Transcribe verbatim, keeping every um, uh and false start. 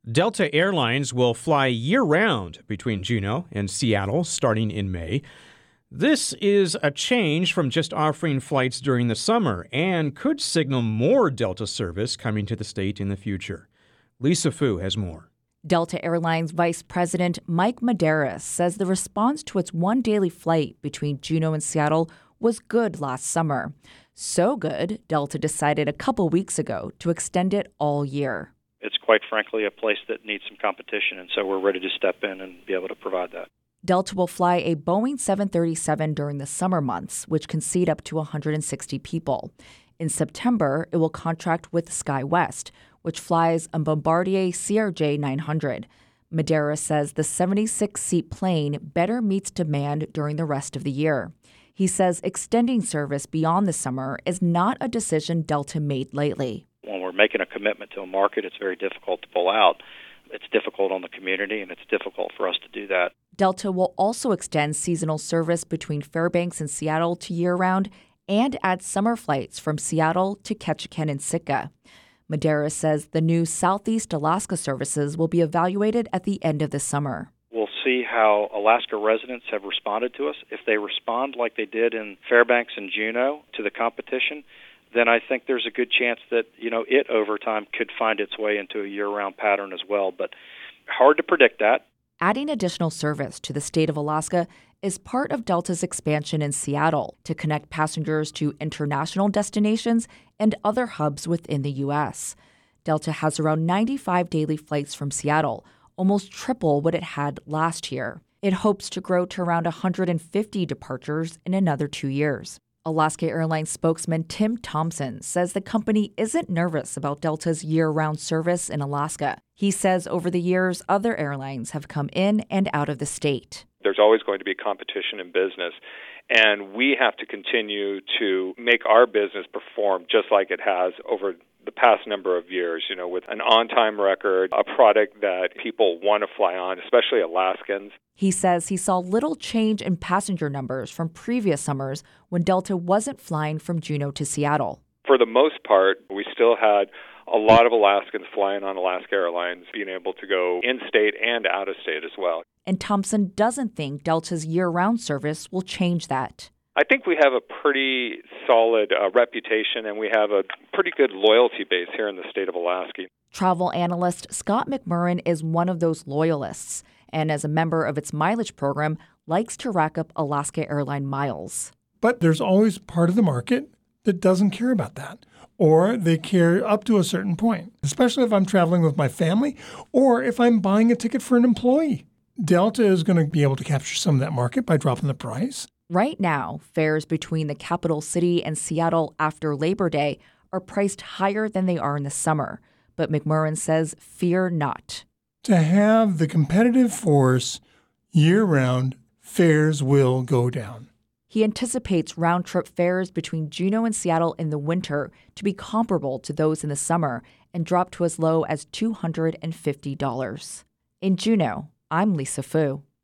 Delta Airlines will fly year-round between Juneau and Seattle starting in May. This is a change from just offering flights during the summer and could signal more Delta service coming to the state in the future. Lisa Fu has more. Delta Airlines Vice President Mike Medeiros says the response to its one daily flight between Juneau and Seattle was good last summer. So good, Delta decided a couple weeks ago to extend it all year. It's quite frankly a place that needs some competition, and so we're ready to step in and be able to provide that. Delta will fly a Boeing seven thirty-seven during the summer months, which can seat up to one hundred sixty people. In September, it will contract with SkyWest, which flies a Bombardier C R J nine hundred. Medeiros says the seventy-six seat plane better meets demand during the rest of the year. He says extending service beyond the summer is not a decision Delta made lightly. When we're making a commitment to a market, it's very difficult to pull out. It's difficult on the community, and it's difficult for us to do that. Delta will also extend seasonal service between Fairbanks and Seattle to year-round and add summer flights from Seattle to Ketchikan and Sitka. Medeiros says the new Southeast Alaska services will be evaluated at the end of the summer. We'll see how Alaska residents have responded to us. If they respond like they did in Fairbanks and Juneau to the competition, then I think there's a good chance that, you know, it over time could find its way into a year-round pattern as well. But hard to predict that. Adding additional service to the state of Alaska is part of Delta's expansion in Seattle to connect passengers to international destinations and other hubs within the U S. Delta has around ninety-five daily flights from Seattle, almost triple what it had last year. It hopes to grow to around one hundred fifty departures in another two years. Alaska Airlines spokesman Tim Thompson says the company isn't nervous about Delta's year-round service in Alaska. He says over the years, other airlines have come in and out of the state. There's always going to be competition in business, and we have to continue to make our business perform just like it has over the past number of years, you know, with an on-time record, a product that people want to fly on, especially Alaskans. He says he saw little change in passenger numbers from previous summers when Delta wasn't flying from Juneau to Seattle. For the most part, we still had a lot of Alaskans flying on Alaska Airlines, being able to go in-state and out-of-state as well. And Thompson doesn't think Delta's year-round service will change that. I think we have a pretty solid uh, reputation, and we have a pretty good loyalty base here in the state of Alaska. Travel analyst Scott McMurran is one of those loyalists, and as a member of its mileage program, likes to rack up Alaska Airline miles. But there's always part of the market that doesn't care about that, or they care up to a certain point, especially if I'm traveling with my family or if I'm buying a ticket for an employee. Delta is going to be able to capture some of that market by dropping the price. Right now, fares between the capital city and Seattle after Labor Day are priced higher than they are in the summer. But McMurran says, fear not. To have the competitive force year-round, fares will go down. He anticipates round-trip fares between Juneau and Seattle in the winter to be comparable to those in the summer and drop to as low as two hundred fifty dollars. In Juneau, I'm Lisa Fu.